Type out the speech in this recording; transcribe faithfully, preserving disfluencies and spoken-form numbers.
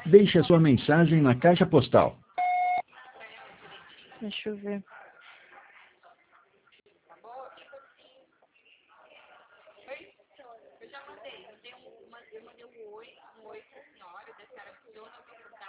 Deixe a sua mensagem na caixa postal. Deixa eu ver. Eu já mandei, eu mandei um, eu mandei um oi, um oi pra senhora, da senhora me deu na oportunidade.